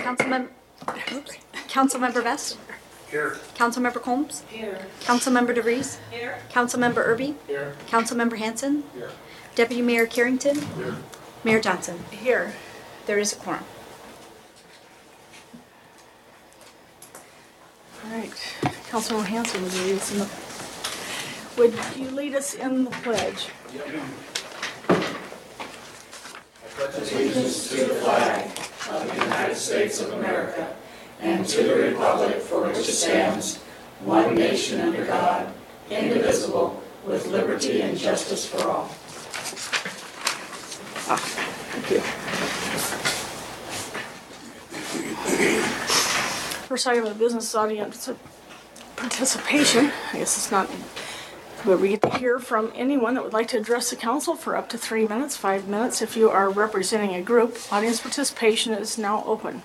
Councilmember Vest? Here. Councilmember Combs? Here. Councilmember DeVries? Here. Councilmember Irby? Here. Councilmember Hanson? Here. Deputy Mayor Carrington? Here. Mayor Johnson? Here. There is a quorum. All right. Councilmember Hanson, would you lead us in the pledge? Allegiance to the flag of the United States of America and to the republic for which it stands, one nation under God, indivisible, with liberty and justice for all. Thank you. First item of the business audience participation. I guess it's not where we get to hear from anyone that would like to address the council for up to 3 minutes, 5 minutes. If you are representing a group, audience participation is now open.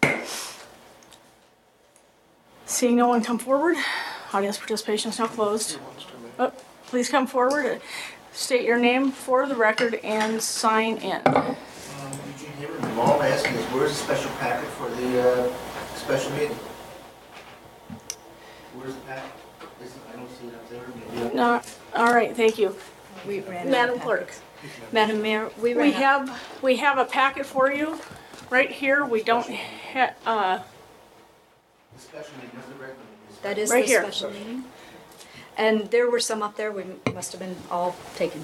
Seeing no one come forward, audience participation is now closed. Oh, please come forward, state your name for the record, and sign in. Eugene Haber, the mall asking us, where's the special packet for the special meeting? Where's the packet? I don't see it up there. Maybe No, all right, thank you. We ran Madam Clerk, Madam Mayor, we have a packet for you right here. We don't have, the special meeting, that's the regular meeting. that is right the here. special meeting. And there were some up there, we must have been all taken.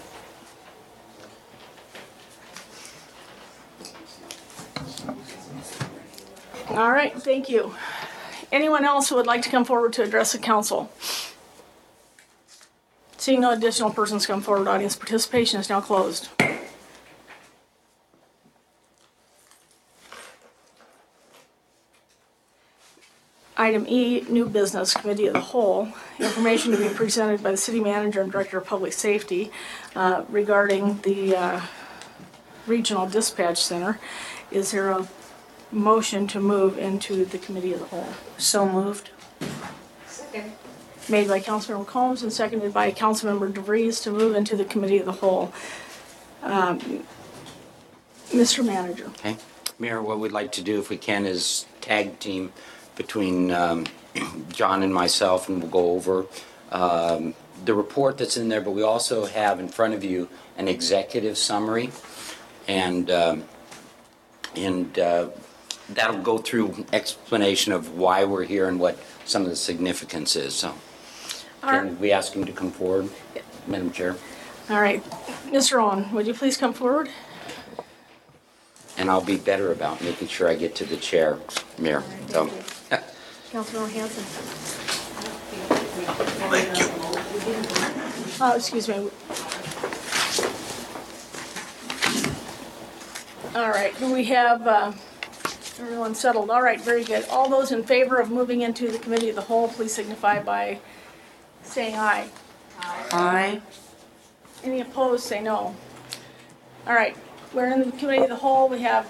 All right, thank you. Anyone else who would like to come forward to address the council? Seeing no additional persons come forward, audience participation is now closed. Item E, new business, committee of the whole. Information to be presented by the city manager and director of public safety regarding the regional dispatch center. Is there a motion to move into the committee of the whole? So moved. Second. Made by Councilmember Combs and seconded by Councilmember DeVries to move into the committee of the whole. Mr. Manager. Okay. Mayor, what we'd like to do, if we can, is tag team between John and myself, and we'll go over the report that's in there, but we also have in front of you an executive summary, and that'll go through explanation of why we're here and what some of the significance is. So, can we ask him to come forward, Madam Chair? All right. Mr. Owen, would you please come forward? And I'll be better about making sure I get to the chair, Mayor. So. Councilmember Hanson. Thank you. Oh, excuse me. All right. Do we have everyone settled? All right. Very good. All those in favor of moving into the committee of the whole, please signify by saying aye. Aye. Any opposed, say no. All right. We're in the committee of the whole. We have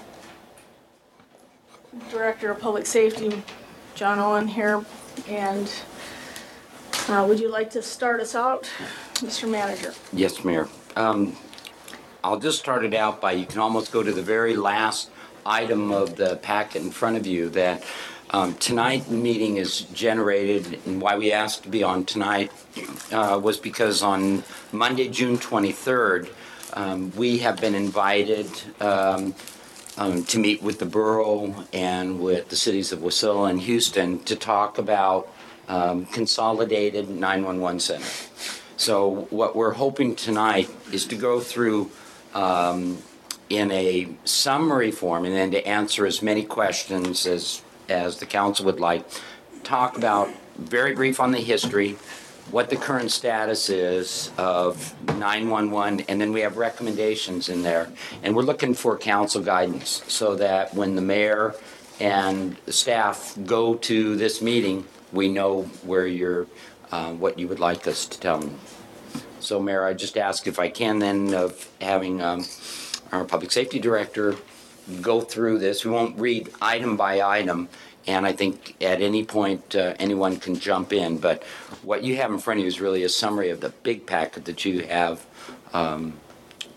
Director of Public Safety, John Owen here. And would you like to start us out, Mr. Manager? Yes, Mayor. I'll just start it out by, you can almost go to the very last item of the packet in front of you, that tonight meeting is generated, and why we asked to be on tonight was because on Monday, June 23rd, we have been invited to meet with the borough and with the cities of Wasilla and Houston to talk about consolidated 911 center. So what we're hoping tonight is to go through in a summary form, and then to answer as many questions as the council would like. Talk about, very brief on the history, what the current status is of 911, and then we have recommendations in there. And we're looking for council guidance so that when the mayor and the staff go to this meeting, we know where you're, what you would like us to tell them. So, Mayor, I just ask if I can then of having our public safety director go through this. We won't read item by item, and I think at any point anyone can jump in. But what you have in front of you is really a summary of the big packet that you have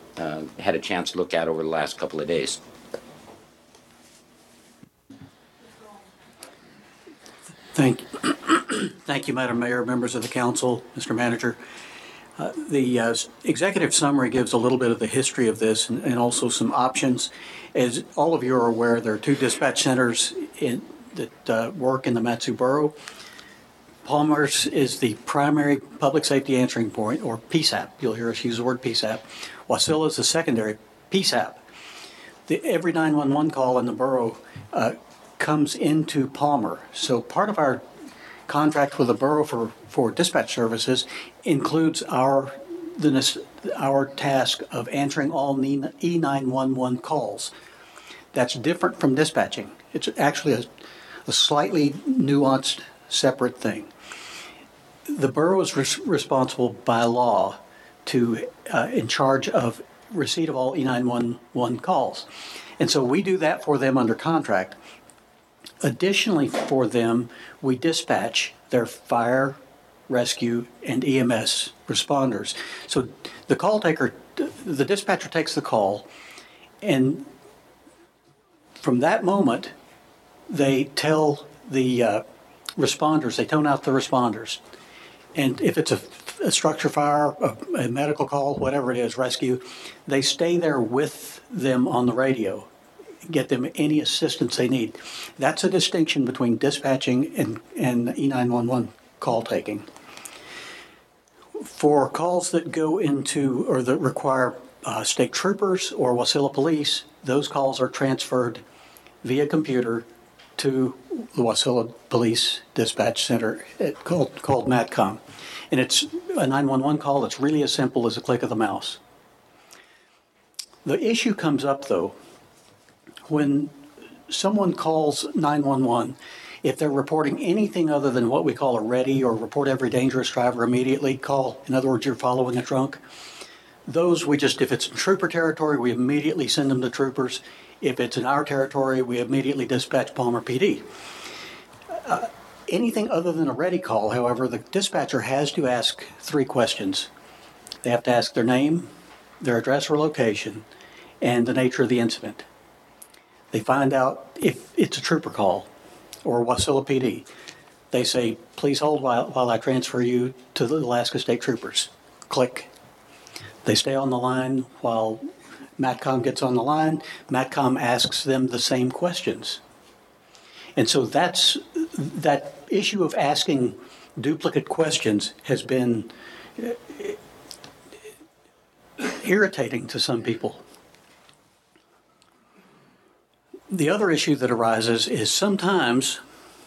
had a chance to look at over the last couple of days. Thank you, Madam Mayor, members of the council, Mr. Manager. The executive summary gives a little bit of the history of this and also some options. As all of you are aware, there are two dispatch centers that work in the Mat-Su Borough. Palmer's is the primary public safety answering point, or PSAP. You'll hear us use the word PSAP. Wasilla is the secondary PSAP. Every 911 call in the borough comes into Palmer. So part of our contract with the borough for dispatch services includes our task of answering all E911 calls. That's different from dispatching. It's actually a slightly nuanced, separate thing. The borough is responsible by law to in charge of receipt of all E911 calls. And so we do that for them under contract. Additionally, for them, we dispatch their fire, rescue, and EMS responders. So the dispatcher takes the call, and from that moment, they tell the responders, they tone out the responders. And if it's a structure fire, a medical call, whatever it is, rescue, they stay there with them on the radio, get them any assistance they need. That's a distinction between dispatching and E911 call taking. For calls that go into or that require state troopers or Wasilla police, those calls are transferred via computer to the Wasilla Police Dispatch Center called MATCOM. And it's a 911 call that's really as simple as a click of the mouse. The issue comes up, though, when someone calls 911, if they're reporting anything other than what we call a ready or report every dangerous driver immediately call, in other words, you're following a drunk, those if it's in trooper territory, we immediately send them to troopers. If it's in our territory, we immediately dispatch Palmer PD. Anything other than a ready call, however, the dispatcher has to ask 3 questions. They have to ask their name, their address or location, and the nature of the incident. They find out if it's a trooper call or Wasilla PD. They say, please hold while I transfer you to the Alaska State Troopers. Click. They stay on the line while MATCOM gets on the line. MATCOM asks them the same questions. And so that issue of asking duplicate questions has been irritating to some people. The other issue that arises is sometimes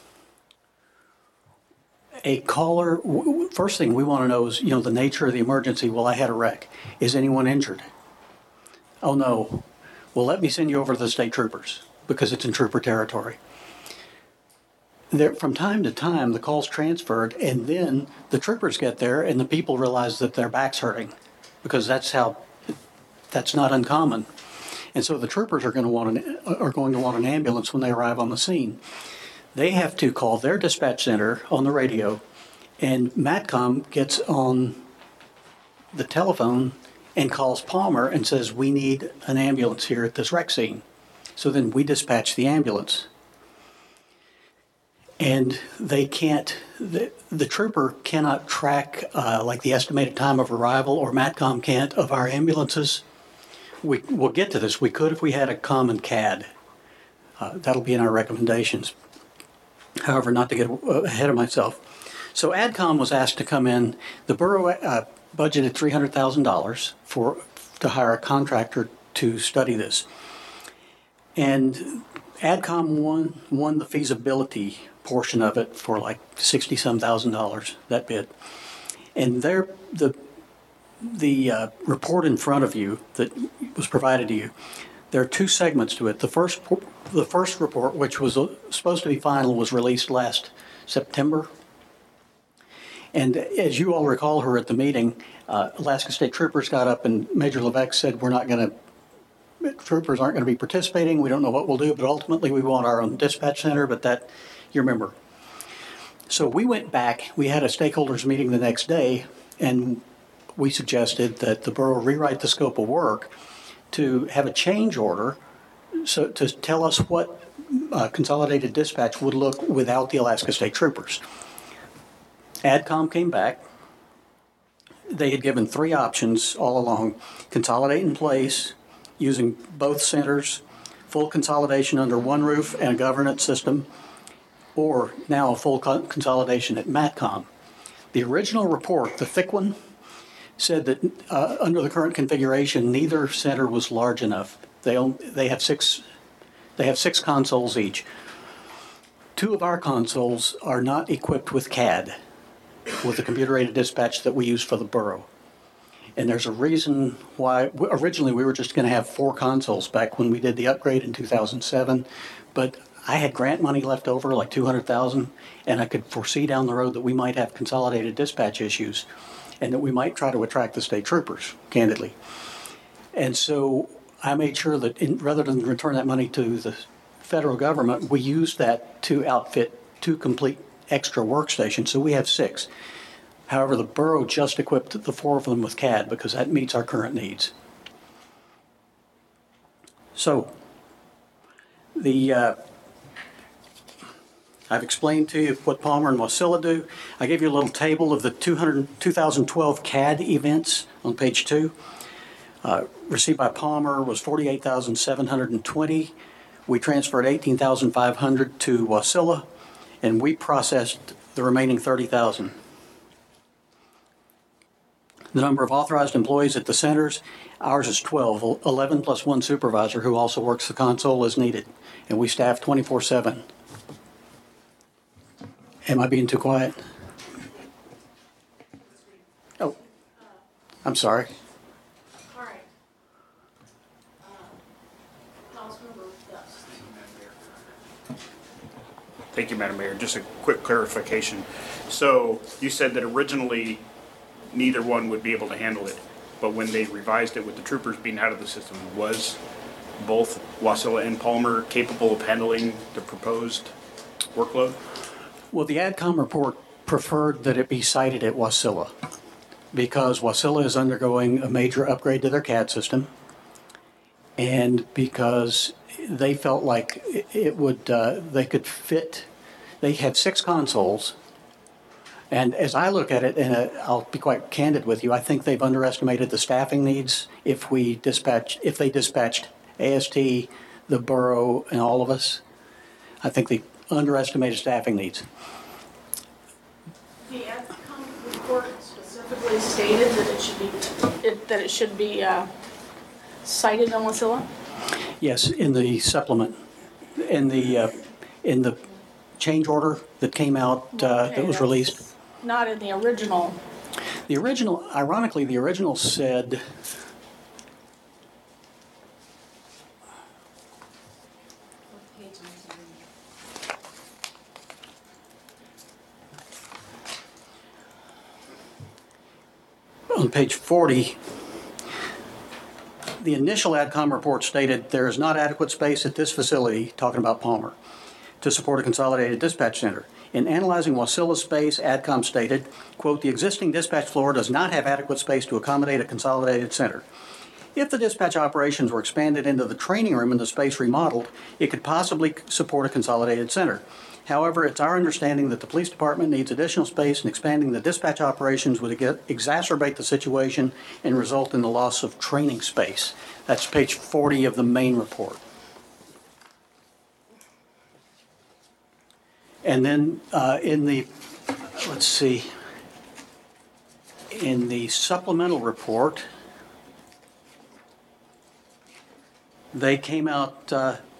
a caller, first thing we want to know is, the nature of the emergency. Well, I had a wreck. Is anyone injured? Oh, no. Well, let me send you over to the state troopers because it's in trooper territory. From time to time, the call's transferred, and then the troopers get there, and the people realize that their back's hurting because that's not uncommon. And so the troopers are going to want an ambulance when they arrive on the scene. They have to call their dispatch center on the radio, and MATCOM gets on the telephone and calls Palmer and says, we need an ambulance here at this wreck scene. So then we dispatch the ambulance. And they can't, the trooper cannot track like the estimated time of arrival, or MATCOM can't, of our ambulances. We'll get to this. We could if we had a common CAD. That'll be in our recommendations. However, not to get ahead of myself. So ADCOM was asked to come in. The borough budgeted $300,000 to hire a contractor to study this. And ADCOM won the feasibility portion of it for like $60,000, that bid. And the report in front of you that was provided to you, there are 2 segments to it. The first report, which was supposed to be final, was released last September. And as you all recall her at the meeting, Alaska State Troopers got up and Major Levesque said, troopers aren't going to be participating. We don't know what we'll do, but ultimately we want our own dispatch center, but that, you remember. So we went back, we had a stakeholders meeting the next day, and we suggested that the borough rewrite the scope of work to have a change order so to tell us what consolidated dispatch would look without the Alaska State Troopers. AdCom came back. They had given three options all along: consolidate in place using both centers, full consolidation under one roof and a governance system, or now a full consolidation at MATCOM. The original report, the thick one, said that under the current configuration, neither center was large enough. They have six consoles each. Two of our consoles are not equipped with CAD, with the computer-aided dispatch that we use for the borough. And there's a reason why. Originally, we were just going to have 4 consoles back when we did the upgrade in 2007, but I had grant money left over, like $200,000, and I could foresee down the road that we might have consolidated dispatch issues, and that we might try to attract the state troopers, candidly. And so I made sure that rather than return that money to the federal government, we used that to outfit 2 complete extra workstations, so we have 6. However, the borough just equipped the 4 of them with CAD because that meets our current needs. So, I've explained to you what Palmer and Wasilla do. I gave you a little table of the 2012 CAD events on page 2. Received by Palmer was 48,720. We transferred 18,500 to Wasilla, and we processed the remaining 30,000. The number of authorized employees at the centers, ours is 12, 11 plus 1 supervisor who also works the console as needed, and we staff 24/7. Am I being too quiet? Oh, I'm sorry. All right. Councilmember Best. Thank you, Madam Mayor. Just a quick clarification. So you said that originally neither one would be able to handle it, but when they revised it with the troopers being out of the system, was both Wasilla and Palmer capable of handling the proposed workload? Well, the AdCom report preferred that it be cited at Wasilla because Wasilla is undergoing a major upgrade to their CAD system, and because they felt like it would, they could fit. They have 6 consoles, and as I look at it, and I'll be quite candid with you, I think they've underestimated the staffing needs. If they dispatched AST, the borough, and all of us, I think they underestimated staffing needs. The AdCom report specifically stated that it should be cited on Wasilla? Yes, in the supplement, in the change order that came out that was released. Not in the original. The original, ironically, the original said. On page 40, the initial AdCom report stated there is not adequate space at this facility, talking about Palmer, to support a consolidated dispatch center. In analyzing Wasilla's space, AdCom stated, quote, the existing dispatch floor does not have adequate space to accommodate a consolidated center. If the dispatch operations were expanded into the training room and the space remodeled, it could possibly support a consolidated center. However, it's our understanding that the police department needs additional space, and expanding the dispatch operations would exacerbate the situation and result in the loss of training space. That's page 40 of the main report. And then in the supplemental report, they came out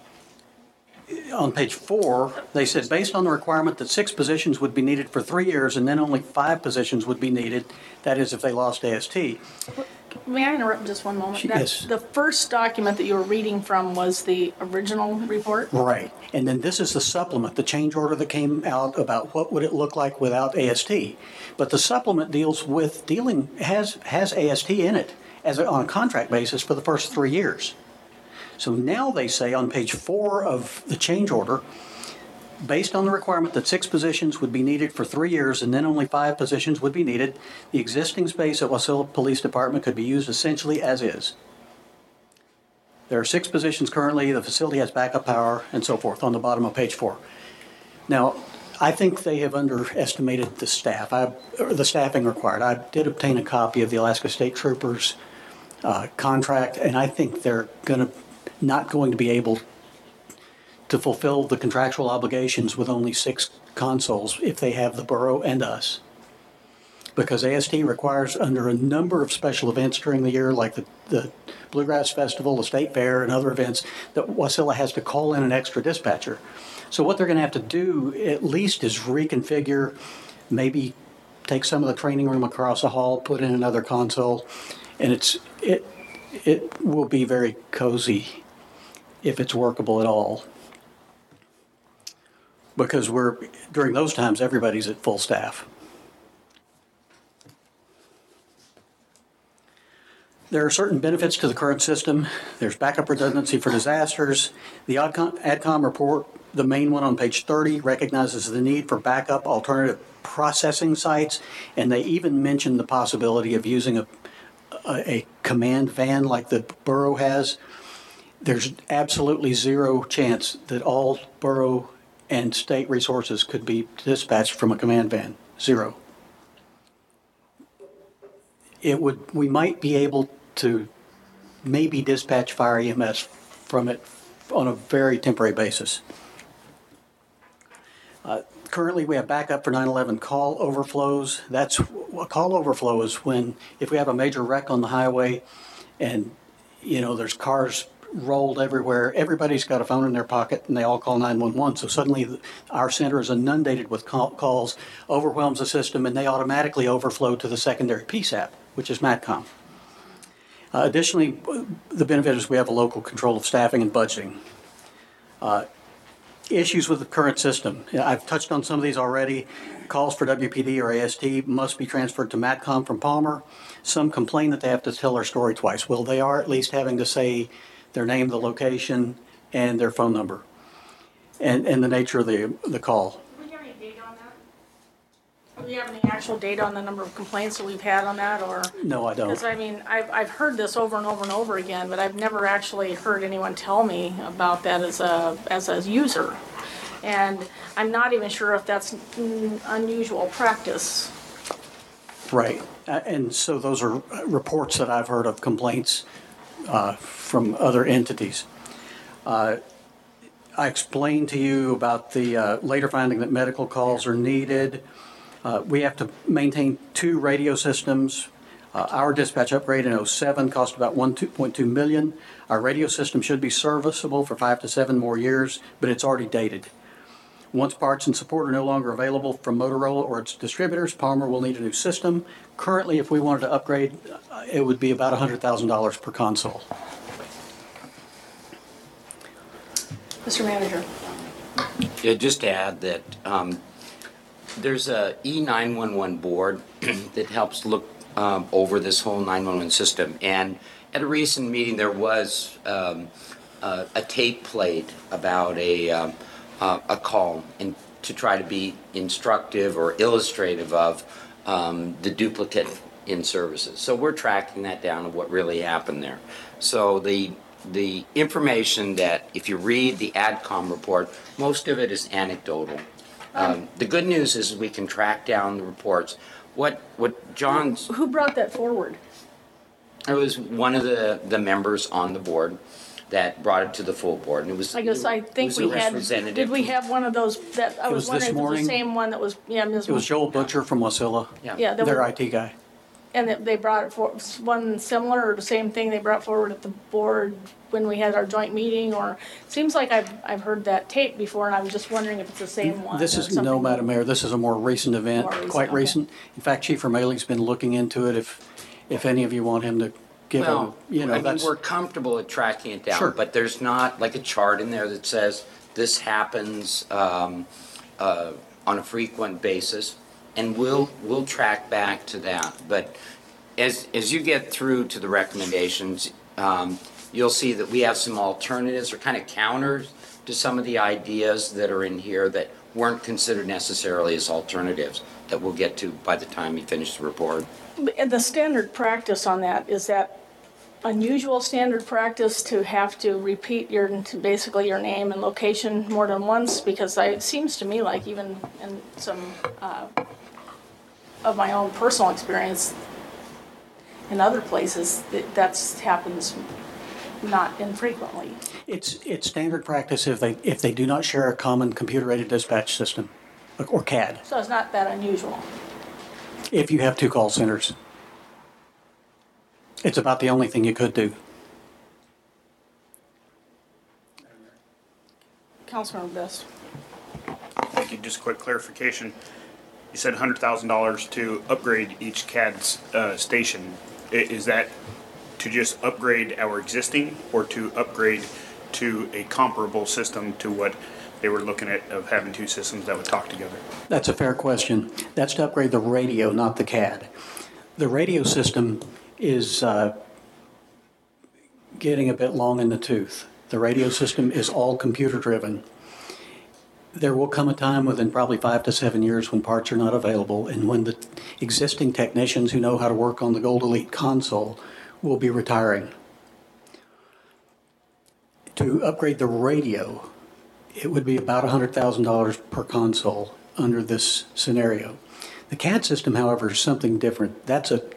on page 4, they said, based on the requirement that 6 positions would be needed for 3 years and then only 5 positions would be needed, that is if they lost AST. May I interrupt just one moment? Yes. The first document that you were reading from was the original report? Right. And then this is the supplement, the change order that came out about what would it look like without AST. But the supplement has AST in it on a contract basis for the first 3 years. So now they say on page 4 of the change order, based on the requirement that 6 positions would be needed for 3 years and then only 5 positions would be needed, the existing space at Wasilla Police Department could be used essentially as is. There are 6 positions currently. The facility has backup power and so forth on the bottom of page 4. Now, I think they have underestimated the staff, or the staffing required. I did obtain a copy of the Alaska State Troopers contract, and I think they're not going to be able to fulfill the contractual obligations with only 6 consoles if they have the borough and us. Because AST requires, under a number of special events during the year, like the Bluegrass Festival, the State Fair, and other events, that Wasilla has to call in an extra dispatcher. So what they're going to have to do at least is reconfigure, maybe take some of the training room across the hall, put in another console, and it will be very cozy if it's workable at all. Because during those times, everybody's at full staff. There are certain benefits to the current system. There's backup redundancy for disasters. The ADCOM report, the main one on page 30, recognizes the need for backup alternative processing sites, and they even mention the possibility of using a command van like the borough has. There's absolutely zero chance that all borough and state resources could be dispatched from a command van. Zero. We might be able to maybe dispatch fire EMS from it on a very temporary basis. Currently, we have backup for 911 call overflows. A call overflow is if we have a major wreck on the highway and, there's cars rolled everywhere, everybody's got a phone in their pocket and they all call 911. So suddenly our center is inundated with calls, overwhelms the system, and they automatically overflow to the secondary PSAP, which is MATCOM. Additionally, the benefit is we have a local control of staffing and budgeting. Issues with the current system. I've touched on some of these already. Calls for WPD or AST must be transferred to MATCOM from Palmer. Some complain that they have to tell their story twice. Well, they are at least having to say their name, the location, and their phone number, and the nature of the call. Do we have any data on that? Do we have any actual data on the number of complaints that we've had on that, or? No, I don't. Because I've heard this over and over and over again, but I've never actually heard anyone tell me about that as a user, and I'm not even sure if that's unusual practice. Right, and so those are reports that I've heard of complaints from other entities. I explained to you about the later finding that medical calls are needed. We have to maintain 2 radio systems. Our dispatch upgrade in 2007 cost about $2.2 million. Our radio system should be serviceable for 5 to 7 more years, but it's already dated. Once parts and support are no longer available from Motorola or its distributors, Palmer will need a new system. Currently, if we wanted to upgrade, it would be about $100,000 per console. Mr. Manager. Yeah, just to add that there's a E911 board that helps look over this whole 911 system. And at a recent meeting, there was a tape played about a call, and to try to be instructive or illustrative of the duplicate in services. So we're tracking that down of what really happened there. So the information that, if you read the ADCOM report, most of it is anecdotal. The good news is we can track down the reports. What John's... Who brought that forward? It was one of the members on the board that brought it to the full board, and it was. I guess I think we had. Did we have one of those that I was wondering if it was the same one that was? Yeah, it was Joel Butcher from Wasilla. Yeah, their IT guy. And they brought it for one similar or the same thing they brought forward at the board when we had our joint meeting, or it seems like I've heard that tape before, and I was just wondering if it's the same one. This is no, Madam Mayor. This is a more recent event, quite recent. In fact, Chief Romali's been looking into it. If any of you want him to give well, him, I mean, we're comfortable at tracking it down, sure. But there's not like a chart in there that says this happens on a frequent basis, and we'll track back to that. But as you get through to the recommendations, you'll see that we have some alternatives or kind of counters to some of the ideas that are in here that weren't considered necessarily as alternatives that we'll get to by the time you finish the report. And the standard practice on that is that unusual standard practice to have to repeat basically your name and location more than once? Because it seems to me like even in some of my own personal experience in other places, that happens not infrequently. It's standard practice if they do not share a common computer-aided dispatch system, or CAD, So it's not that unusual. if you have two call centers. It's about the only thing you could do. Councilmember Best. Thank you. Just a quick clarification. You said $100,000 to upgrade each CAD station. Is that to just upgrade our existing or to upgrade to a comparable system to what they were looking at of having two systems that would talk together? That's a fair question. That's to upgrade the radio, not the CAD. The radio system is getting a bit long in the tooth. The radio system is all computer-driven. There will come a time within probably 5 to 7 years when parts are not available and when the existing technicians who know how to work on the Gold Elite console will be retiring. To upgrade the radio, it would be about $100,000 per console under this scenario. The CAD system, however, is something different. That's a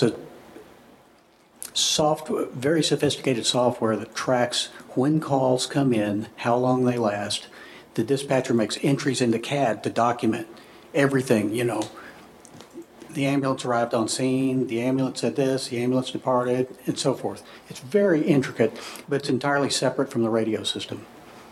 very sophisticated software that tracks when calls come in, how long they last. The dispatcher makes entries into CAD to document everything, the ambulance arrived on scene, the ambulance said this, the ambulance departed, and so forth. It's very intricate, but it's entirely separate from the radio system.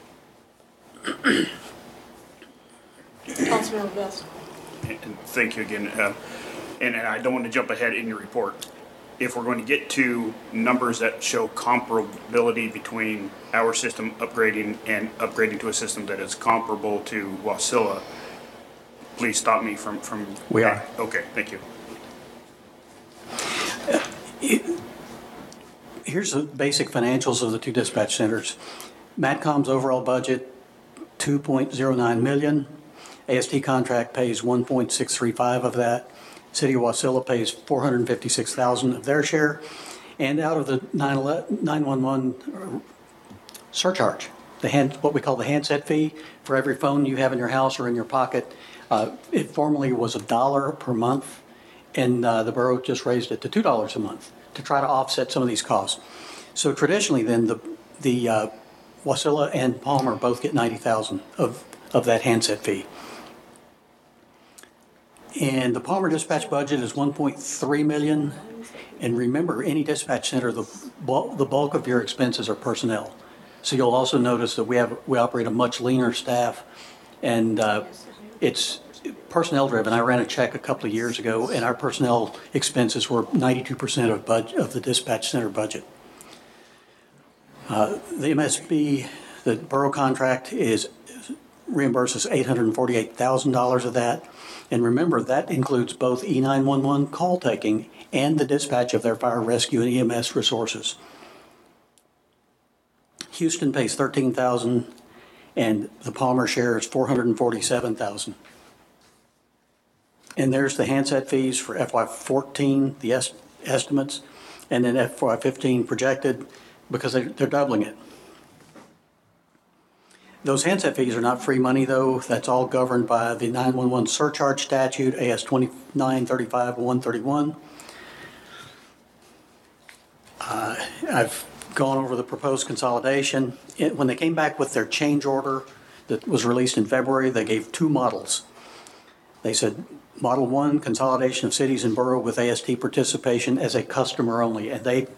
Councilmember Best. And thank you again. And I don't want to jump ahead in your report. If we're going to get to numbers that show comparability between our system upgrading and upgrading to a system that is comparable to Wasilla, please stop me from. We are. Okay, thank you. Here's the basic financials of the two dispatch centers. MATCOM's overall budget, $2.09 million. AST contract pays $1.635 of that. City of Wasilla pays $456,000 of their share. And out of the 911 surcharge, what we call the handset fee for every phone you have in your house or in your pocket, it formerly was $1 per month, and the borough just raised it to $2 a month to try to offset some of these costs. So traditionally then, the Wasilla and Palmer both get $90,000 of that handset fee. And the Palmer dispatch budget is $1.3 million. And remember, any dispatch center, the bulk of your expenses are personnel. So you'll also notice that we operate a much leaner staff, and it's personnel driven. I ran a check a couple of years ago, and our personnel expenses were 92% of the dispatch center budget. The MSB, the borough contract, reimburses $848,000 of that. And remember, that includes both E911 call taking and the dispatch of their fire rescue and EMS resources. Houston pays $13,000, and the Palmer share is $447,000. And there's the handset fees for FY14, the estimates, and then FY15 projected, because they're doubling it. Those handset fees are not free money, though. That's all governed by the 911 surcharge statute, AS 2935-131. I've gone over the proposed consolidation. When they came back with their change order that was released in February, they gave two models. They said, Model 1, consolidation of cities and borough with AST participation as a customer only. And they,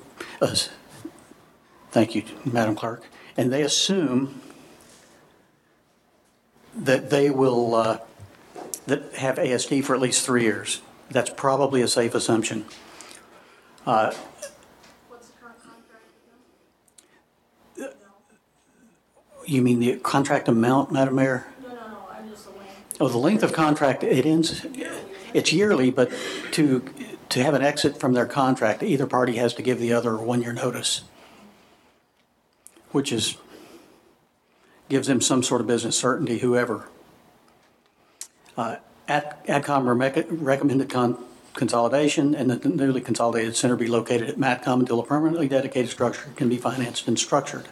thank you, Madam Clerk, and they assume that they will have AST for at least 3 years. That's probably a safe assumption. What's the current contract again? You mean the contract amount, Madam Mayor? No, I'm just the length. Oh, the length of contract, it's yearly, but to have an exit from their contract, either party has to give the other a 1-year notice, which gives them some sort of business certainty, whoever. AdCom recommended consolidation, and that the newly consolidated center be located at Matcom until a permanently dedicated structure can be financed and structured.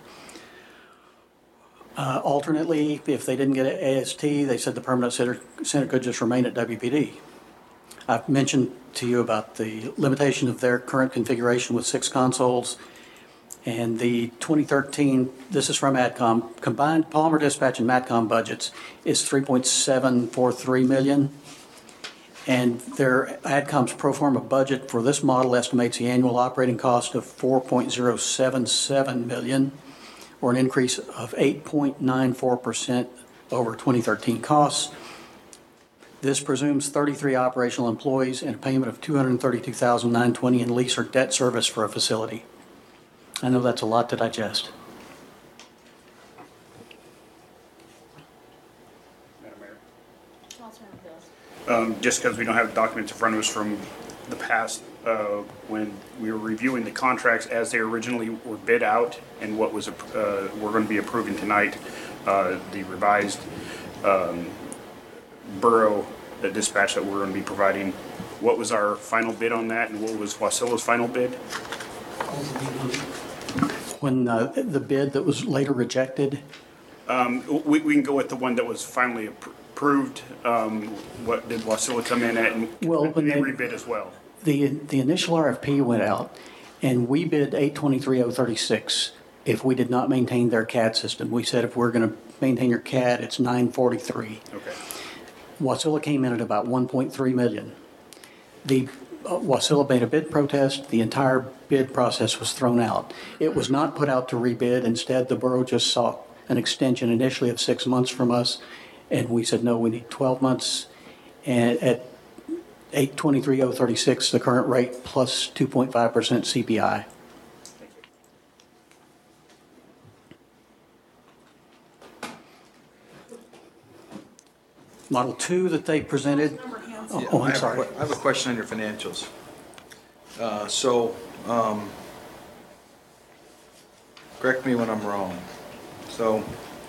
Alternately, if they didn't get an AST, they said the permanent center could just remain at WPD. I've mentioned to you about the limitation of their current configuration with 6 consoles. And the 2013, this is from AdCom, combined Palmer Dispatch and Matcom budgets is $3.743 million. And their AdCom's pro forma budget for this model estimates the annual operating cost of $4.077 million, or an increase of 8.94% over 2013 costs. This presumes 33 operational employees and a payment of $232,920 in lease or debt service for a facility. I know that's a lot to digest. Madam Mayor. Just because we don't have documents in front of us from the past, when we were reviewing the contracts as they originally were bid out and what was we're going to be approving tonight, the revised borough dispatch that we're going to be providing, what was our final bid on that and what was Wasilla's final bid? When the bid that was later rejected, We can go with the one that was finally approved. What did Wasilla come in at, and Well, when they they- rebid as well? the initial RFP went out, and we bid 823,036 if we did not maintain their CAD system. We said if we're going to maintain your CAD, it's 943. Okay. Wasilla came in at about 1.3 million. The Wasilla made a bid protest. The entire bid process was thrown out. It was not put out to rebid. Instead, the borough just sought an extension initially of 6 months from us, and we said, no, we need 12 months. And at 823,036, the current rate plus 2.5% CPI. Model 2 that they presented. Oh, I'm sorry. I have a question on your financials. Correct me when I'm wrong. So,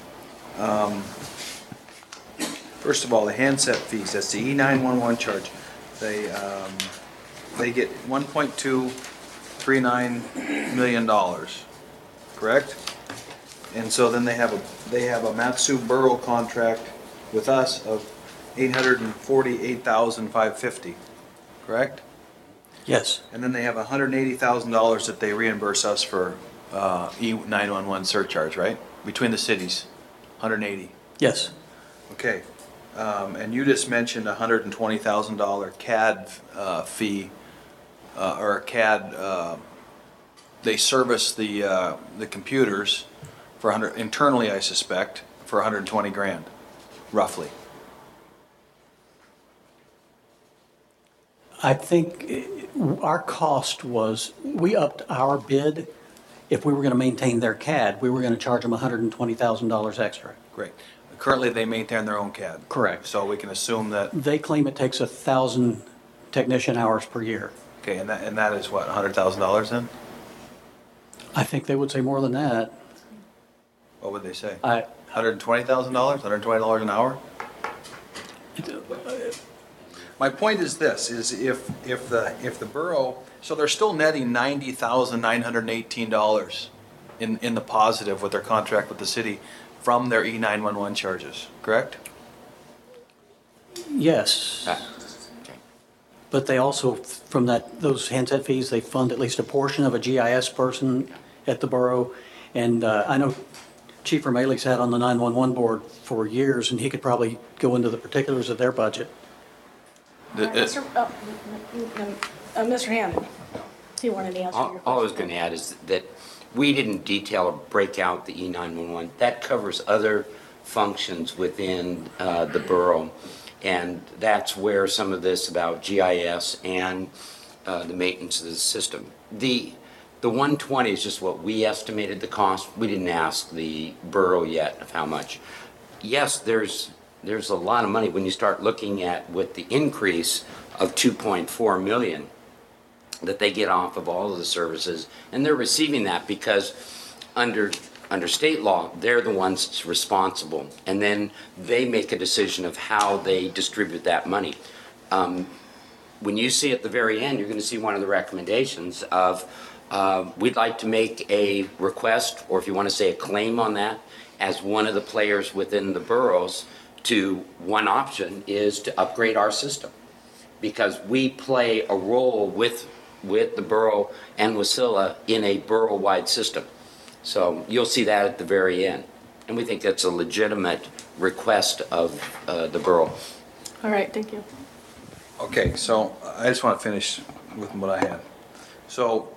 first of all, the handset fees, that's the E911 charge. They get $1.239 million, correct? And so then they have a Matsu Borough contract with us of $848,550, correct? Yes. And then they have $180,000 that they reimburse us for E911 surcharge, right? Between the cities, 180. Yes. Okay. And you just mentioned a $120,000 CAD fee, or a CAD. They service the computers for internally, I suspect, for 120 grand, roughly. I think our cost was, we upped our bid. If we were going to maintain their CAD, we were going to charge them $120,000 extra. Great. Currently, they maintain their own CAD. Correct. So we can assume that. They claim it takes 1,000 technician hours per year. Okay, and that is what, $100,000 then? I think they would say more than that. What would they say? $120,000? $120 an hour? My point is this: is if the borough, so they're still netting $90,918 in the positive with their contract with the city from their E911 charges, correct? Yes. Okay. But they also, from those handset fees, they fund at least a portion of a GIS person at the borough. And I know Chief Romali sat on the 911 board for years, and he could probably go into the particulars of their budget. Mr. Hammond, he wanted to answer your question. All I was going to add is that we didn't detail or break out the E911. That covers other functions within the borough, and that's where some of this about GIS and the maintenance of the system. The 120 is just what we estimated the cost. We didn't ask the borough yet of how much. Yes, there's a lot of money when you start looking at with the increase of 2.4 million that they get off of all of the services, and they're receiving that because under state law, they're the ones that's responsible, and then they make a decision of how they distribute that money. when you see at the very end, you're going to see one of the recommendations of we'd like to make a request, or if you want to say a claim on that, as one of the players within the boroughs to one option is to upgrade our system. Because we play a role with the borough and Wasilla in a borough-wide system. So you'll see that at the very end. And we think that's a legitimate request of the borough. All right, thank you. Okay, so I just want to finish with what I had. So,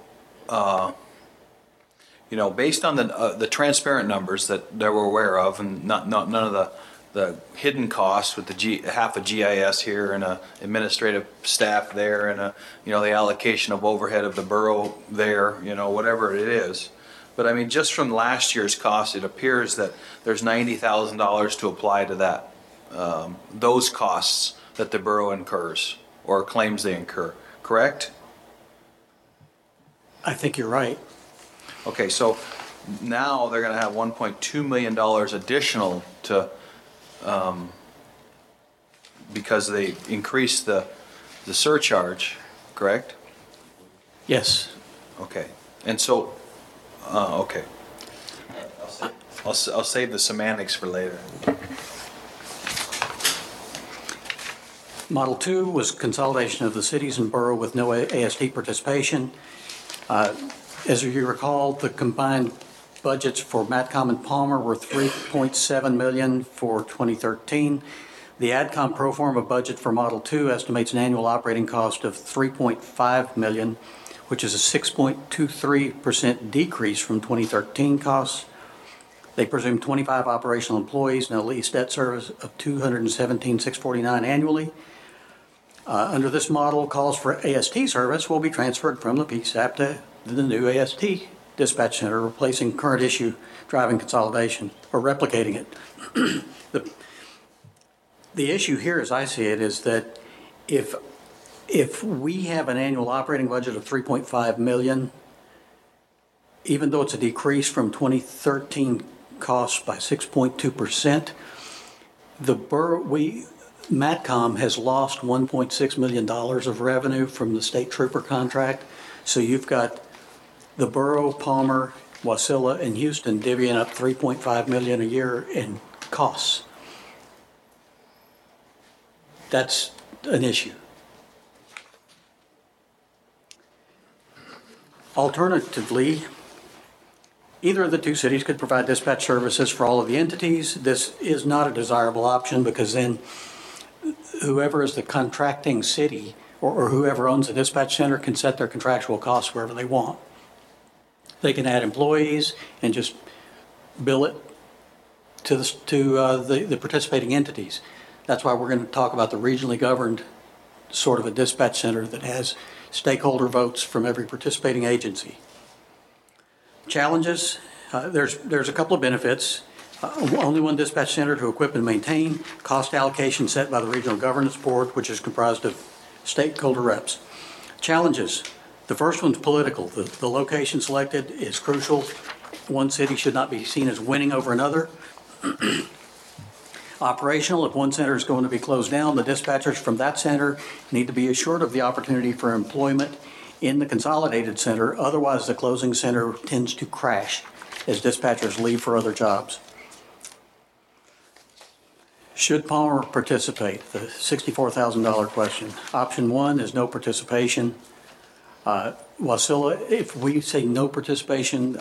based on the transparent numbers that we're aware of, and none of the hidden costs with half a GIS here and a administrative staff there and the allocation of overhead of the borough there, whatever it is. But I mean, just from last year's cost, it appears that there's $90,000 to apply to that, those costs that the borough incurs or claims they incur, correct? I think you're right. Okay, so now they're gonna have $1.2 million additional to, because they increased the surcharge, correct? Yes. Okay, and so, okay. I'll save the semantics for later. Model 2 was consolidation of the cities and borough with no AST participation. As you recall, the combined budgets for Matcom and Palmer were $3.7 million for 2013. The AdCom pro forma budget for Model 2 estimates an annual operating cost of $3.5 million, which is a 6.23% decrease from 2013 costs. They presume 25 operational employees and a lease debt service of $217,649 annually. Under this model, calls for AST service will be transferred from the PSAP to the new AST dispatch center, replacing current issue driving consolidation or replicating it. The issue here, as I see it, is that if we have an annual operating budget of $3.5 million, even though it's a decrease from 2013 costs by 6.2%, Matcom has lost $1.6 million of revenue from the state trooper contract. So you've got the borough, Palmer, Wasilla, and Houston divvying up $3.5 million a year in costs. That's an issue. Alternatively, either of the two cities could provide dispatch services for all of the entities. This is not a desirable option because then whoever is the contracting city or whoever owns the dispatch center can set their contractual costs wherever they want. They can add employees and just bill it to the participating entities. That's why we're going to talk about the regionally governed sort of a dispatch center that has stakeholder votes from every participating agency. Challenges, there's a couple of benefits. Only one dispatch center to equip and maintain, cost allocation set by the Regional Governance Board, which is comprised of stakeholder reps. Challenges, the first one's political. The location selected is crucial. One city should not be seen as winning over another. Operational, if one center is going to be closed down, the dispatchers from that center need to be assured of the opportunity for employment in the consolidated center. Otherwise, the closing center tends to crash as dispatchers leave for other jobs. Should Palmer participate? The $64,000 question. Option 1 is no participation. Wasilla, if we say no participation,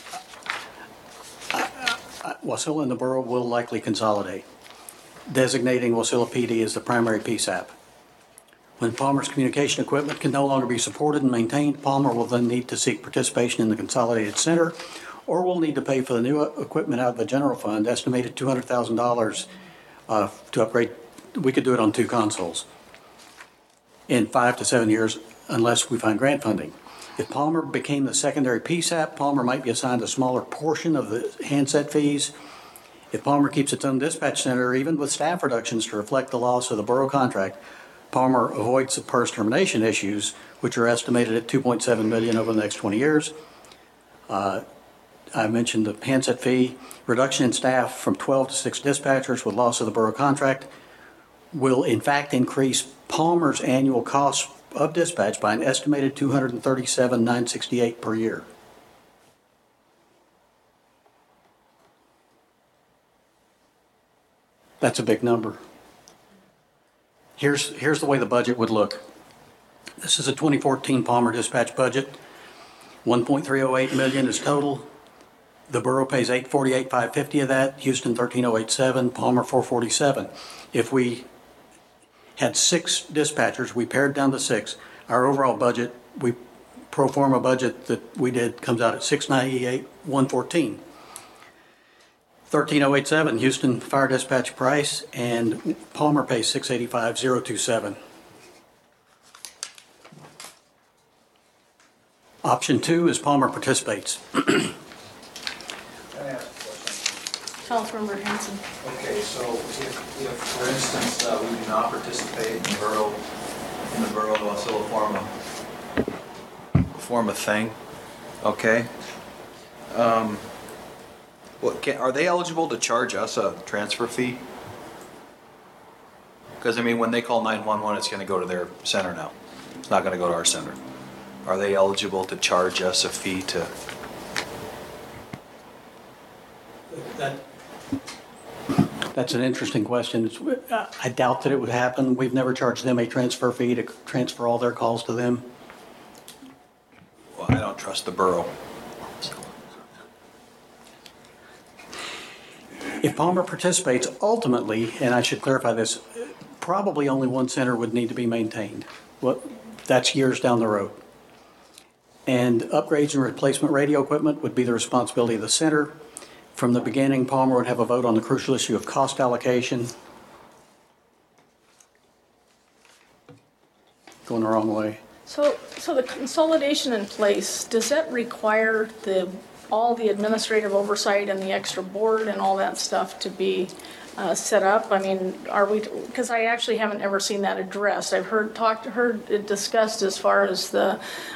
Wasilla and the borough will likely consolidate, designating Wasilla PD as the primary PSAP. When Palmer's communication equipment can no longer be supported and maintained, Palmer will then need to seek participation in the consolidated center, or will need to pay for the new equipment out of the general fund, estimated $200,000 to upgrade. We could do it on 2 consoles in 5 to 7 years unless we find grant funding. If Palmer became the secondary PSAP, Palmer might be assigned a smaller portion of the handset fees. If Palmer keeps its own dispatch center, even with staff reductions to reflect the loss of the borough contract, Palmer avoids the PERS termination issues, which are estimated at $2.7 million over the next 20 years. I mentioned the handset fee, reduction in staff from 12 to 6 dispatchers with loss of the borough contract will in fact increase Palmer's annual cost of dispatch by an estimated $237,968 per year. That's a big number. Here's the way the budget would look. This is a 2014 Palmer dispatch budget. 1.308 million is total. The borough pays $848,550 of that, Houston $13,087, Palmer $447. If we had 6 dispatchers, we pared down to 6. Our overall budget, we pro forma budget that we did comes out at $698,114. $13,087 Houston fire dispatch price, and Palmer pays $685,027. Option 2 is Palmer participates. Councilmember Hanson. Okay, so if for instance, we do not participate in the borough, will still form a thing, okay? Are they eligible to charge us a transfer fee? Because I mean, when they call 911, it's going to go to their center now. It's not going to go to our center. Are they eligible to charge us a fee to? That's an interesting question. I doubt that it would happen. We've never charged them a transfer fee to transfer all their calls to them. Well, I don't trust the borough. If Palmer participates, ultimately, and I should clarify this, probably only one center would need to be maintained. Well, that's years down the road. And upgrades and replacement radio equipment would be the responsibility of the center. From the beginning, Palmer would have a vote on the crucial issue of cost allocation. Going the wrong way. So the consolidation in place, does that require all the administrative oversight and the extra board and all that stuff to be set up? I mean, because I actually haven't ever seen that addressed. I've heard it discussed as far as the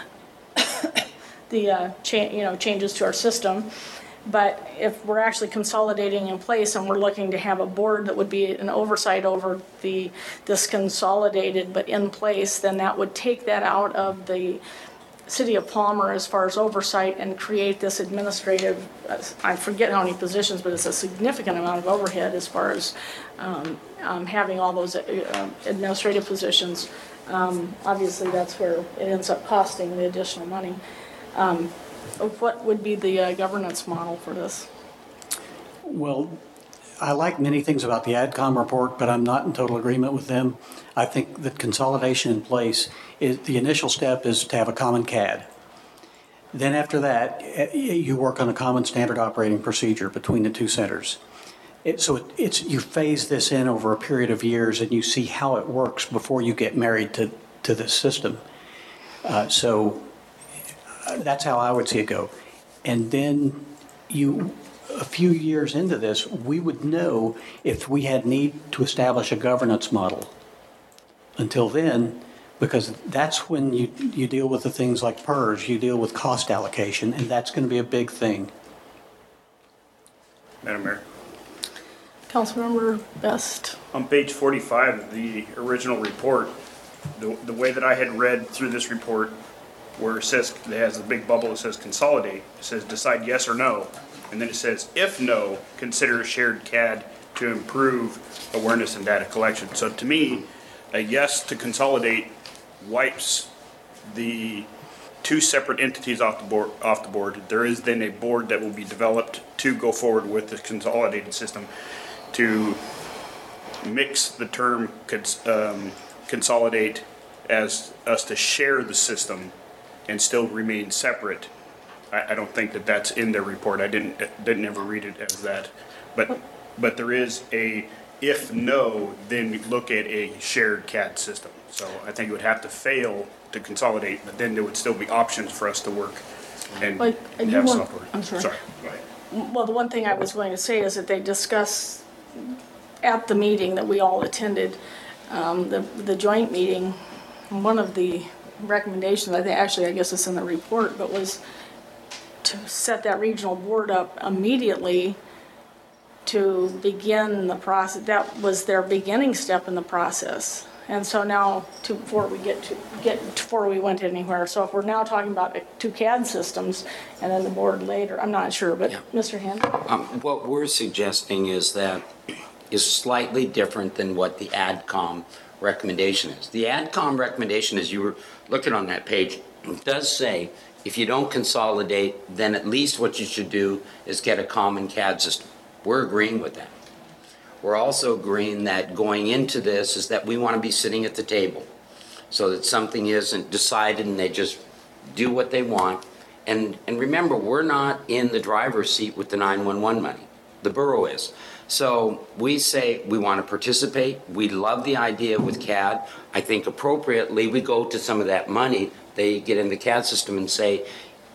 changes to our system. But if we're actually consolidating in place and we're looking to have a board that would be an oversight over this consolidated but in place, then that would take that out of the City of Palmer as far as oversight and create this administrative, I forget how many positions, but it's a significant amount of overhead as far as having all those administrative positions. Obviously, that's where it ends up costing the additional money. What would be the governance model for this? Well, I like many things about the AdCom report, but I'm not in total agreement with them. I think that consolidation in place, the initial step is to have a common CAD. Then after that, you work on a common standard operating procedure between the two centers. You phase this in over a period of years and you see how it works before you get married to this system. That's how I would see it go. And then a few years into this, we would know if we had need to establish a governance model. Until then, because that's when you deal with the things like PERS, you deal with cost allocation, and that's going to be a big thing. Madam Mayor. Councilmember Best. On page 45 of the original report, the way that I had read through this report, where it says, it has the big bubble that says consolidate, it says decide yes or no, and then it says if no, consider a shared CAD to improve awareness and data collection. So to me, a yes to consolidate wipes the two separate entities off the board. There is then a board that will be developed to go forward with the consolidated system to mix the term consolidate as us to share the system and still remain separate. I don't think that that's in their report. I didn't ever read it as that. But there is a, if no, then we look at a shared CAD system. So I think it would have to fail to consolidate, but then there would still be options for us to work and have software. I'm sorry. Go ahead. Well, the one thing I was going to say is that they discussed at the meeting that we all attended, the joint meeting, one of the recommendations, I guess it's in the report, but was to set that regional board up immediately to begin the process. That was their beginning step in the process. And so now, before we went anywhere, so if we're now talking about 2 CAD systems and then the board later, I'm not sure, but Yeah. Mr. Hendry? What we're suggesting is slightly different than what the AdCom recommendation is. The AdCom recommendation, as you were looking on that page, does say if you don't consolidate, then at least what you should do is get a common CAD system. We're agreeing with that. We're also agreeing that going into this is that we want to be sitting at the table so that something isn't decided and they just do what they want. And remember, we're not in the driver's seat with the 911 money. The borough is. So we say we want to participate. We love the idea with CAD. I think appropriately we go to some of that money. They get in the CAD system and say,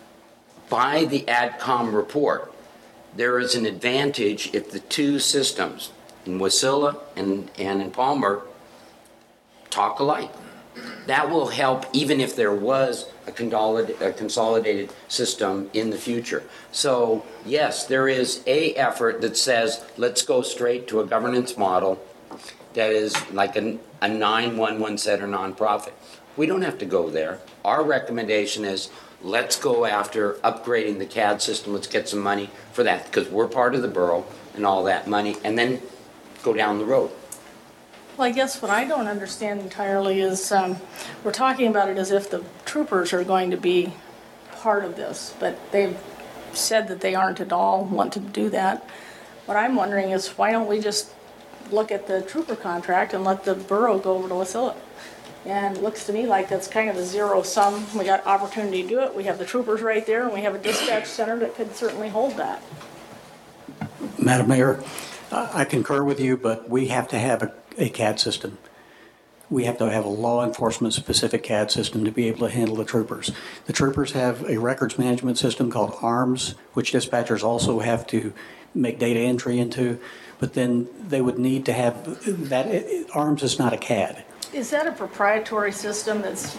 by the AdCom report, there is an advantage if the 2 systems, in Wasilla and in Palmer, talk alike. That will help even if there was a consolidated system in the future. So yes, there is a effort that says, let's go straight to a governance model that is like a 911 center nonprofit. We don't have to go there. Our recommendation is, let's go after upgrading the CAD system. Let's get some money for that because we're part of the borough and all that money, and then go down the road. Well, I guess what I don't understand entirely is we're talking about it as if the troopers are going to be part of this, but they've said that they aren't at all want to do that. What I'm wondering is why don't we just look at the trooper contract and let the borough go over to Wasilla? And it looks to me like that's kind of a zero sum. We got opportunity to do it. We have the troopers right there, and we have a dispatch center that could certainly hold that. Madam Mayor, I concur with you, but we have to have a CAD system. We have to have a law enforcement specific CAD system to be able to handle the troopers. The troopers have a records management system called ARMS, which dispatchers also have to make data entry into, but then they would need to have that. ARMS is not a CAD. Is that a proprietary system that's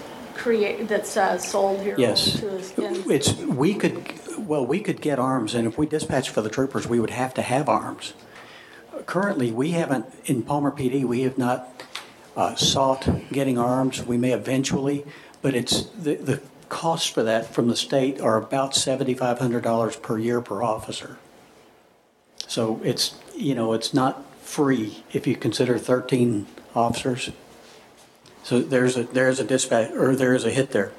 sold here? Yes. To us It's, we could get ARMS, and if we dispatch for the troopers, we would have to have ARMS. Currently, we haven't, in Palmer PD, we have not sought getting ARMS. We may eventually, but it's the costs for that from the state are about $7,500 per year per officer. So it's, it's not free if you consider 13 officers. So there's a dispatch, or there is a hit there.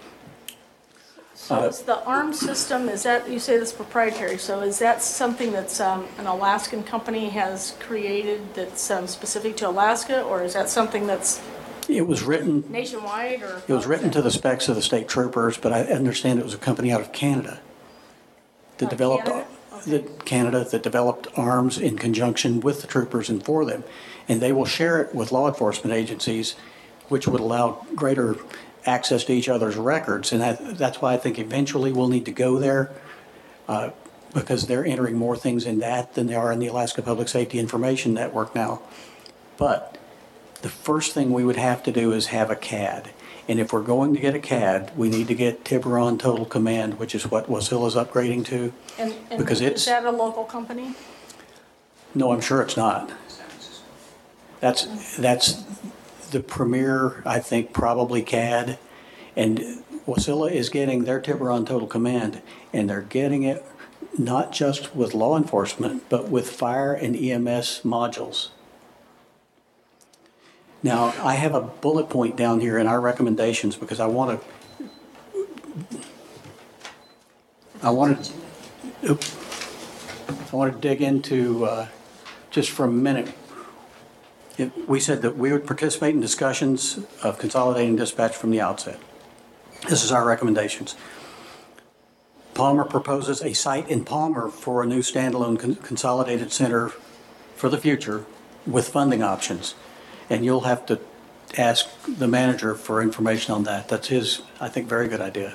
So is the ARM system, is that, you say that's proprietary, so is that something that's an Alaskan company has created that's specific to Alaska, or is that something that's It was written nationwide, or? It was written to the specs of the state troopers, but I understand it was a company out of Canada that developed Canada? that developed ARMS in conjunction with the troopers and for them, and they will share it with law enforcement agencies, which would allow greater access to each other's records, and that's why I think eventually we'll need to go there because they're entering more things in that than they are in the Alaska Public Safety Information Network now. But the first thing we would have to do is have a CAD. And if we're going to get a CAD, we need to get Tiburon Total Command, which is what Wasilla's upgrading to. And because is that a local company? No, I'm sure it's not. That's the premier, I think, probably CAD. And Wasilla is getting their Tiburon Total Command, and they're getting it not just with law enforcement, but with fire and EMS modules. Now, I have a bullet point down here in our recommendations because I wanted to dig into, just for a minute. We said that we would participate in discussions of consolidating dispatch from the outset. This is our recommendations. Palmer proposes a site in Palmer for a new standalone consolidated center for the future with funding options. And you'll have to ask the manager for information on that. That's his, I think, very good idea.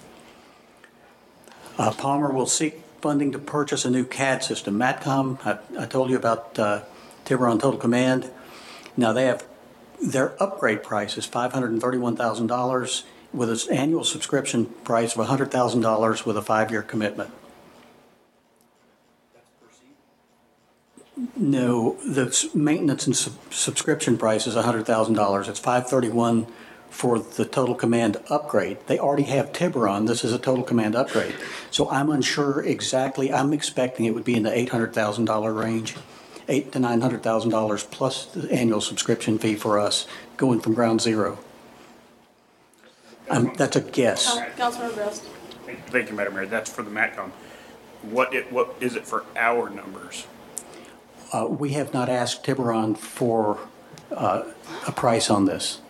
Palmer will seek funding to purchase a new CAD system. Matcom, I told you about Tiburon Total Command. Now they have, their upgrade price is $531,000 with an annual subscription price of $100,000 with a 5-year commitment. No, the maintenance and subscription price is $100,000. It's $531 for the Total Command upgrade. They already have Tiburon. This is a Total Command upgrade. So I'm unsure exactly. I'm expecting it would be in the $800,000 range, $800,000 to $900,000 plus the annual subscription fee for us going from ground zero. That's a guess. Councilmember Best. Thank you, Madam Mayor. That's for the MATCOM. What is it for our numbers? We have not asked Tiburon for a price on this.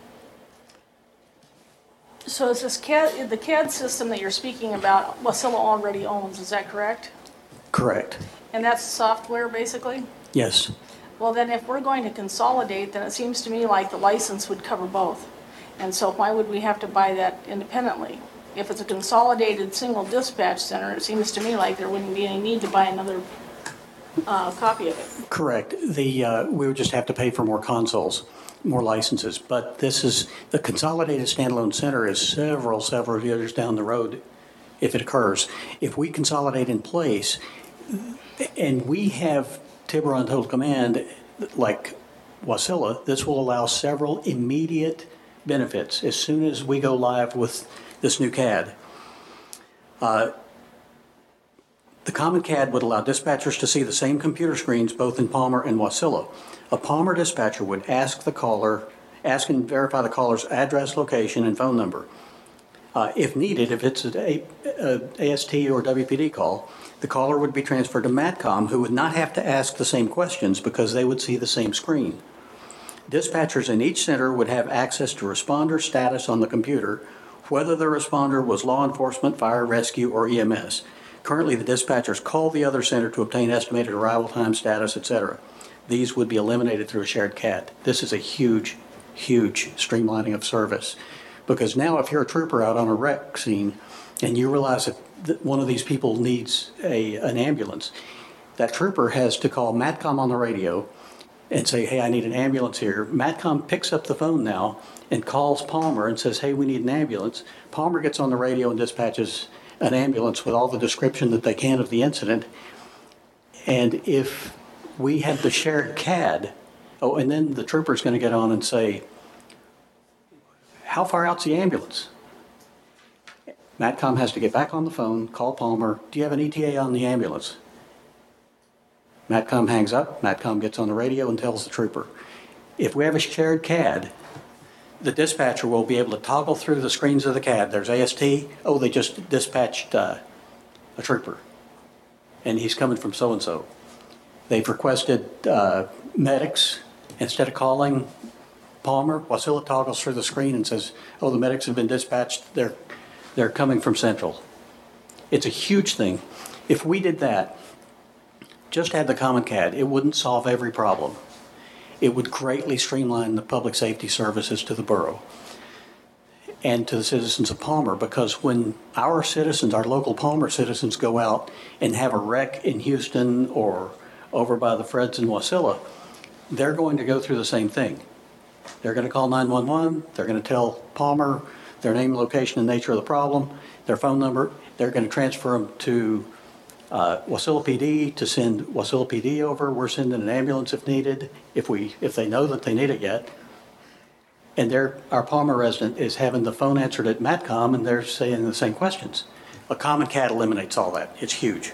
So is this the CAD system that you're speaking about, Wasilla already owns, is that correct? Correct. And that's software, basically? Yes. Well, then if we're going to consolidate, then it seems to me like the license would cover both. And so why would we have to buy that independently? If it's a consolidated single dispatch center, it seems to me like there wouldn't be any need to buy another copy of it. Correct. We would just have to pay for more consoles, more licenses. But this is, the consolidated standalone center is several years down the road if it occurs. If we consolidate in place, and we have Tiburon Total Command like Wasilla, this will allow several immediate benefits as soon as we go live with this new CAD. The common CAD would allow dispatchers to see the same computer screens both in Palmer and Wasilla. A Palmer dispatcher would ask and verify the caller's address, location, and phone number. If needed, if it's an AST or WPD call, the caller would be transferred to MATCOM, who would not have to ask the same questions because they would see the same screen. Dispatchers in each center would have access to responder status on the computer, whether the responder was law enforcement, fire, rescue, or EMS. Currently, the dispatchers call the other center to obtain estimated arrival time, status, etc. These would be eliminated through a shared CAD. This is a huge streamlining of service. Because now if you're a trooper out on a wreck scene and you realize that one of these people needs an ambulance, that trooper has to call MATCOM on the radio and say, hey, I need an ambulance here. MATCOM picks up the phone now and calls Palmer and says, hey, we need an ambulance. Palmer gets on the radio and dispatches an ambulance with all the description that they can of the incident. And if we have the shared CAD, and then the trooper's going to get on and say, how far out's the ambulance? MATCOM has to get back on the phone, call Palmer, do you have an ETA on the ambulance? MATCOM hangs up, MATCOM gets on the radio and tells the trooper. If we have a shared CAD, the dispatcher will be able to toggle through the screens of the CAD. There's AST, oh, they just dispatched a trooper, and he's coming from so-and-so. They've requested medics. Instead of calling Palmer, Wasilla toggles through the screen and says, oh, the medics have been dispatched, they're coming from Central. It's a huge thing. If we did that, just had the common CAD, it wouldn't solve every problem. It would greatly streamline the public safety services to the borough and to the citizens of Palmer, because when our citizens, our local Palmer citizens, go out and have a wreck in Houston or over by the Freds in Wasilla, they're going to go through the same thing. They're going to call 911, they're going to tell Palmer their name, location, and nature of the problem, their phone number. They're going to transfer them to Wasilla PD to send Wasilla PD over. We're sending an ambulance if needed, if they know that they need it yet. And our Palmer resident is having the phone answered at MATCOM, and they're saying the same questions. A common CAD eliminates all that. It's huge.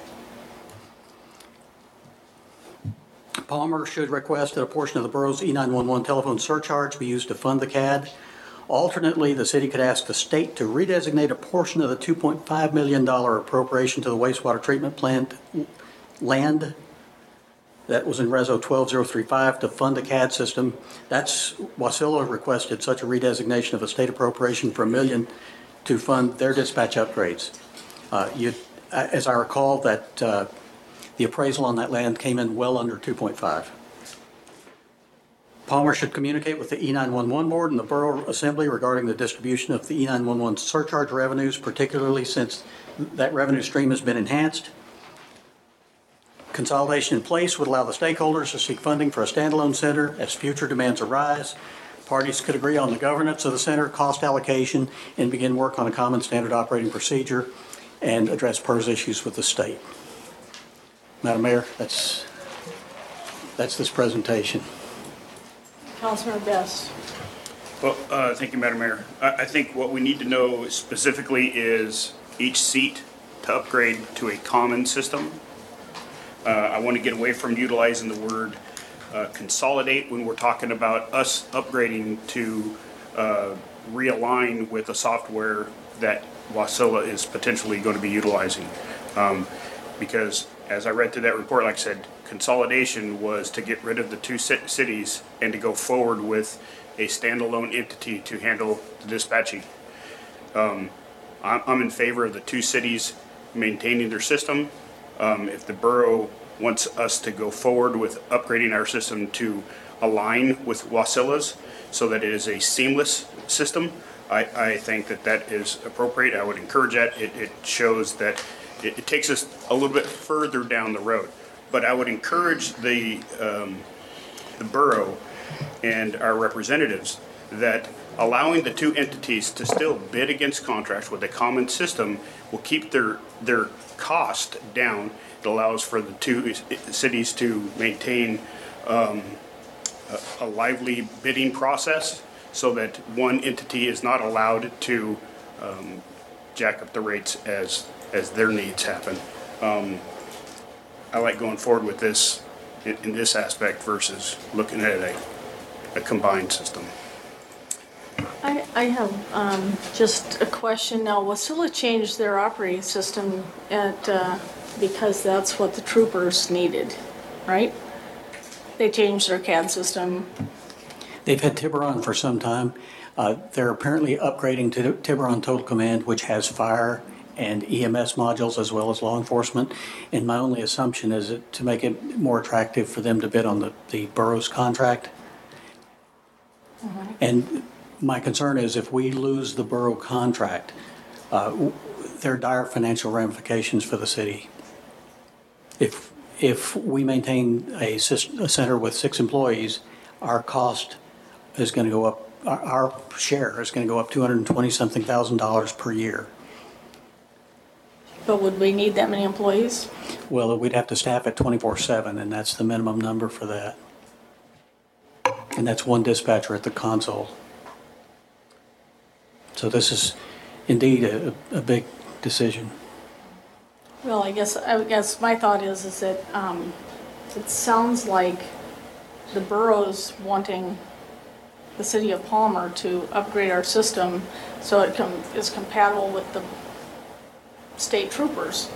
Palmer should request that a portion of the borough's E911 telephone surcharge be used to fund the CAD. Alternately, the city could ask the state to redesignate a portion of the $2.5 million appropriation to the wastewater treatment plant land that was in Reso 12035 to fund the CAD system. That's Wasilla requested such a redesignation of a state appropriation for $1 million to fund their dispatch upgrades. As I recall, that the appraisal on that land came in well under 2.5. Palmer should communicate with the E911 board and the borough assembly regarding the distribution of the E911 surcharge revenues, particularly since that revenue stream has been enhanced. Consolidation in place would allow the stakeholders to seek funding for a standalone center as future demands arise. Parties could agree on the governance of the center, cost allocation, and begin work on a common standard operating procedure and address PERS issues with the state. Madam Mayor, that's That's this presentation. Councilman Best. Well, thank you, Madam Mayor. I think what we need to know specifically is each seat to upgrade to a common system. I want to get away from utilizing the word consolidate when we're talking about us upgrading to realign with the software that Wasilla is potentially going to be utilizing. Because as I read through that report, like I said, consolidation was to get rid of the two cities and to go forward with a standalone entity to handle the dispatching. I'm in favor of the two cities maintaining their system. If the borough wants us to go forward with upgrading our system to align with Wasilla's so that it is a seamless system, I think that that is appropriate. I would encourage that. It shows that it takes us a little bit further down the road. But I would encourage the borough and our representatives that allowing the two entities to still bid against contracts with a common system will keep their cost down. It allows for the two cities to maintain a lively bidding process so that one entity is not allowed to jack up the rates as their needs happen. I like going forward with this in this aspect versus looking at a combined system. I have just a question now. Wasilla changed their operating system because that's what the troopers needed, right? They changed their CAD system. They've had Tiburon for some time. They're apparently upgrading to Tiburon Total Command, which has fire and EMS modules as well as law enforcement. And my only assumption is that to make it more attractive for them to bid on the borough's contract. And my concern is if we lose the borough contract, there are dire financial ramifications for the city. If we maintain a center with 6 employees, our cost is going to go up, our share is going to go up $220-something thousand per year. But would we need that many employees? Well, we'd have to staff it 24/7, and that's the minimum number for that. And that's one dispatcher at the console. So this is indeed a big decision. Well, I guess my thought is that it sounds like the borough's wanting the city of Palmer to upgrade our system so it is compatible with the state troopers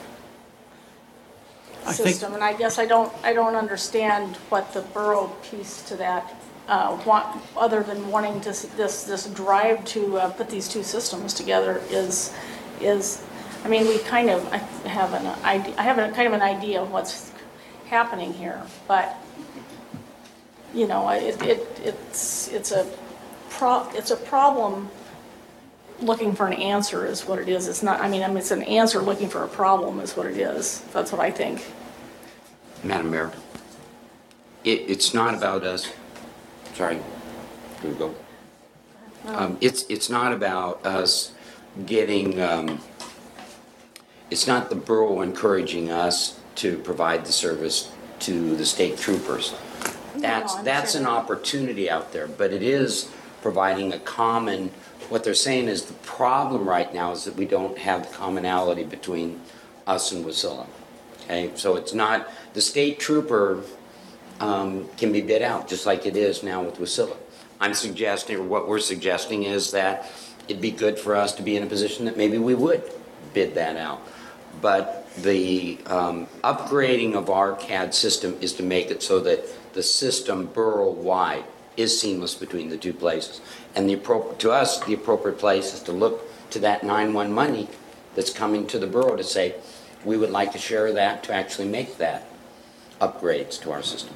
system. And I guess I don't understand what the borough piece to that other than wanting to this drive to put these two systems together is. I mean, we kind of have an idea. I have kind of an idea of what's happening here, but you know, it's a problem looking for an answer is what it is. It's not. I mean, it's an answer looking for a problem is what it is. That's what I think. Madam Mayor, it's not about us. Sorry, here we go. It's not about us getting. It's not the borough encouraging us to provide the service to the state troopers. That's an opportunity out there, but it is providing a common. What they're saying is the problem right now is that we don't have the commonality between us and Wasilla. Okay, so it's not the state trooper can be bid out just like it is now with Wasilla. I'm suggesting, or what we're suggesting, is that it'd be good for us to be in a position that maybe we would bid that out. But the upgrading of our CAD system is to make it so that the system borough-wide is seamless between the two places. And to us, the appropriate place is to look to that 9-1 money that's coming to the borough to say, we would like to share that to actually make that upgrades to our system.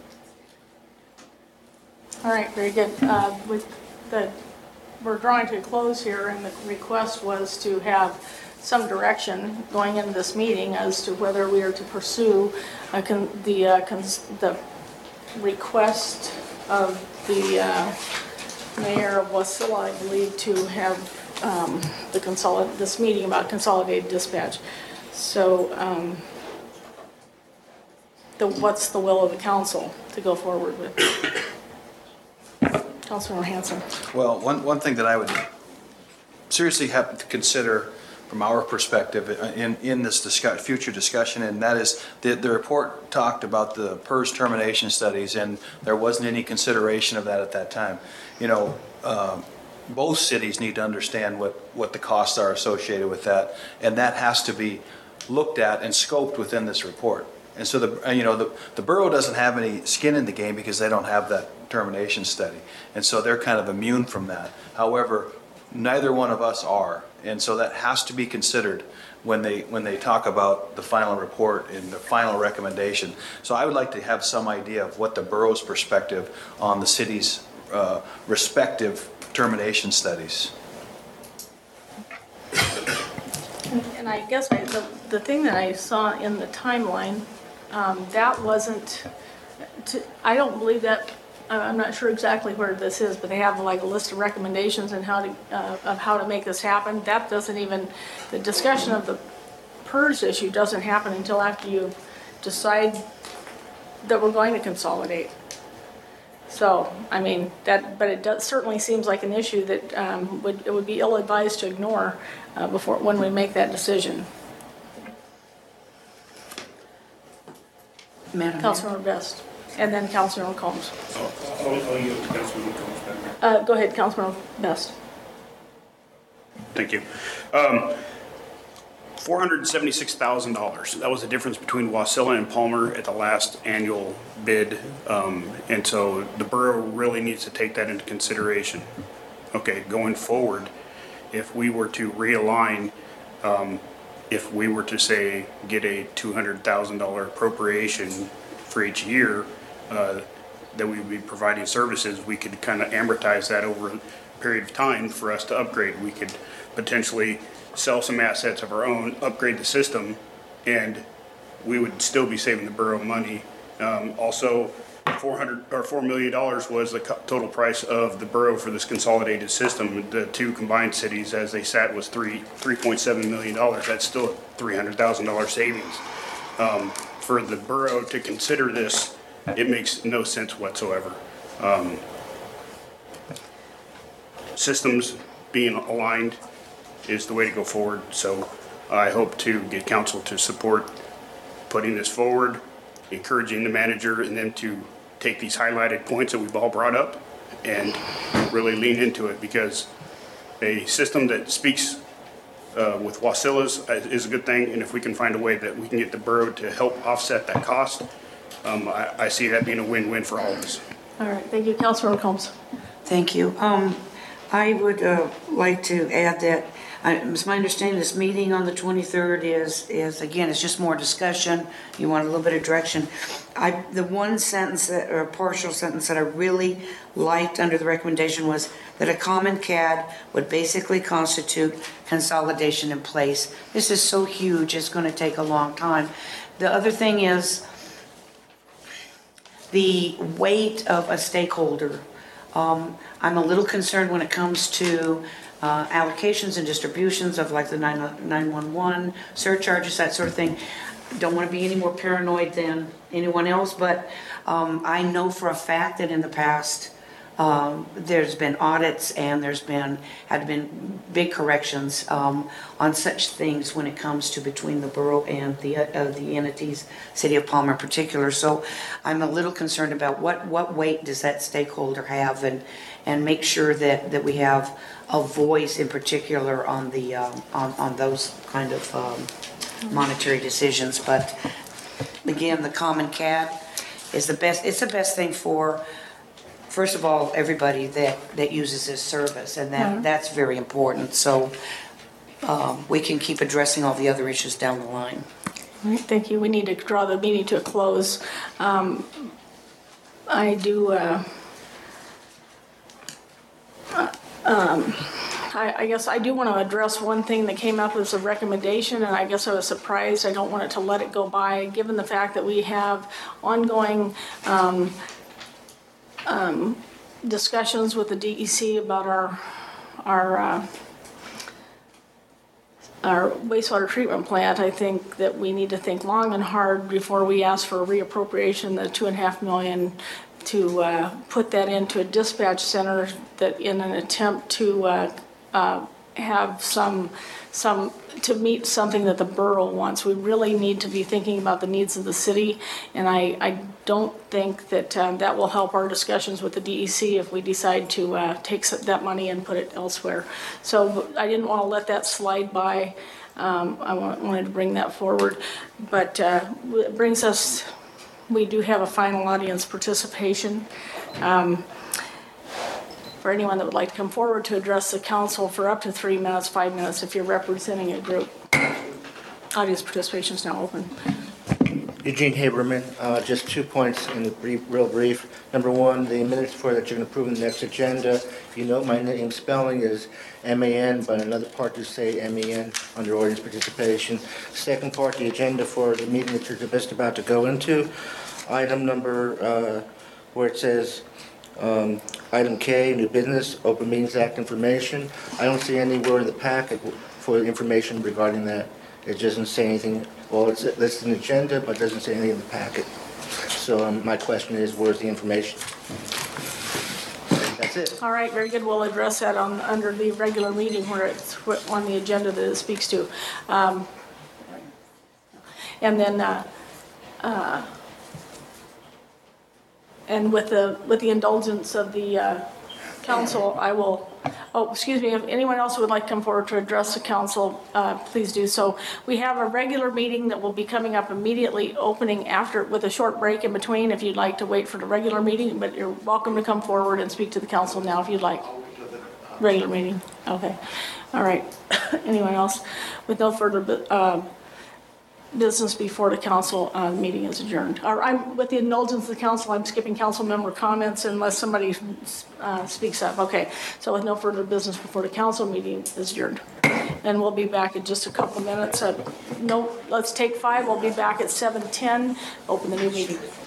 All right, very good. We're drawing to a close here, and the request was to have some direction going into this meeting as to whether we are to pursue the request of the mayor of Wasilla, I believe, to have this meeting about consolidated dispatch. So what's the will of the council to go forward with. Councilor Hanson. Well, one thing that I would seriously have to consider from our perspective in this future discussion, and that is the report talked about the PERS termination studies, and there wasn't any consideration of that at that time. You know, both cities need to understand what the costs are associated with that, and that has to be looked at and scoped within this report. And so the borough doesn't have any skin in the game because they don't have that termination study, and so they're kind of immune from that. However, neither one of us are, and so that has to be considered when they talk about the final report and the final recommendation. So I would like to have some idea of what the borough's perspective on the city's respective termination studies. And I guess the thing that I saw in the timeline, that wasn't, I don't believe that, I'm not sure exactly where this is, but they have like a list of recommendations and how to make this happen. That doesn't even, the discussion of the PERS issue doesn't happen until after you decide that we're going to consolidate. So, I mean, but it certainly seems like an issue that it would be ill-advised to ignore when we make that decision. Madam Mayor. Councilor Best, and then Councilor Combs. I'll yield to Councilman Combs. Go ahead, Councilor Best. Thank you. $476,000. That was the difference between Wasilla and Palmer at the last annual bid. And so the borough really needs to take that into consideration. Okay, going forward, if we were to realign, if we were to say, get a $200,000 appropriation for each year, that we would be providing services, we could kind of amortize that over a period of time for us to upgrade. We could potentially sell some assets of our own, upgrade the system, and we would still be saving the borough money. Also, $4 million was the total price of the borough for this consolidated system. The two combined cities, as they sat, was $3.7 million. That's still a $300,000 savings. For the borough to consider this, it makes no sense whatsoever. Systems being aligned is the way to go forward. So I hope to get council to support putting this forward, encouraging the manager and them to take these highlighted points that we've all brought up and really lean into it, because a system that speaks with Wasilla's is a good thing. And if we can find a way that we can get the borough to help offset that cost, I see that being a win-win for all of us. All right, thank you, Councilor Combs. Thank you. I would like to add that it's my understanding this meeting on the 23rd is again, it's just more discussion. You want a little bit of direction. The one sentence or partial sentence that I really liked under the recommendation was that a common CAD would basically constitute consolidation in place. This is so huge, it's going to take a long time. The other thing is the weight of a stakeholder. I'm a little concerned when it comes to allocations and distributions of like the 911 surcharges, that sort of thing. Don't want to be any more paranoid than anyone else, but I know for a fact that in the past there's been audits and had been big corrections on such things when it comes to between the borough and the entities, City of Palmer in particular. So I'm a little concerned about what weight does that stakeholder have, and make sure that we have a voice in particular on the on those kind of monetary decisions. But again, the common CAD is the best. It's the best thing for, first of all, everybody that uses this service, and that's very important. So we can keep addressing all the other issues down the line. All right, thank you. We need to draw the meeting to a close. I do. I guess I do want to address one thing that came up as a recommendation, and I guess I was surprised. I don't want it to let it go by, given the fact that we have ongoing discussions with the DEC about our our wastewater treatment plant, I think that we need to think long and hard before we ask for a reappropriation, the $2.5 million, to put that into a dispatch center that in an attempt to have some to meet something that the borough wants. We really need to be thinking about the needs of the city, and I don't think that that will help our discussions with the DEC if we decide to take that money and put it elsewhere. So I didn't want to let that slide by. I wanted to bring that forward, but it brings us, we do have a final audience participation. For anyone that would like to come forward to address the council for up to 3 minutes, 5 minutes, if you're representing a group. Audience participation is now open. Eugene Haberman, just 2 points in the real brief. Number one, the minutes for that you're going to approve in the next agenda. You note my name spelling is M-A-N, but another part you say M-E-N under audience participation. Second part, the agenda for the meeting that you're just about to go into. Item number where it says item K, new business, Open Meetings Act information. I don't see anywhere in the packet for information regarding that. It doesn't say anything. Well, it's listed in the agenda, but it doesn't say anything in the packet. So my question is, where's the information? That's it. All right, very good. We'll address that under the regular meeting where it's on the agenda that it speaks to. And then, and with the indulgence of the council, I will, excuse me, if anyone else would like to come forward to address the council, please do so. We have a regular meeting that will be coming up immediately, opening after, with a short break in between if you'd like to wait for the regular meeting, but you're welcome to come forward and speak to the council now if you'd like. Regular meeting, okay. All right, anyone else? With no further business before the council, meeting is adjourned. With the indulgence of the council, I'm skipping council member comments unless somebody speaks up. Okay, so with no further business before the council, meeting is adjourned. And we'll be back in just a couple minutes. No, let's take 5. We'll be back at 7:10. Open the new meeting.